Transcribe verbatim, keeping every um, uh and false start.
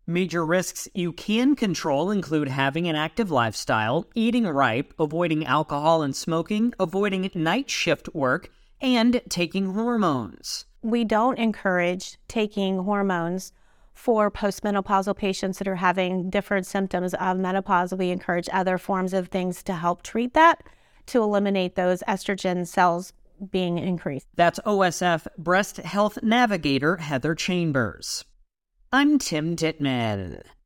Major risks you can control include having an active lifestyle, eating right, avoiding alcohol and smoking, avoiding night shift work, and taking hormones. We don't encourage taking hormones for postmenopausal patients that are having different symptoms of menopause. We encourage other forms of things to help treat that, to eliminate those estrogen cells being increased. That's O S F Breast Health Navigator Heather Chambers. I'm Tim Titman.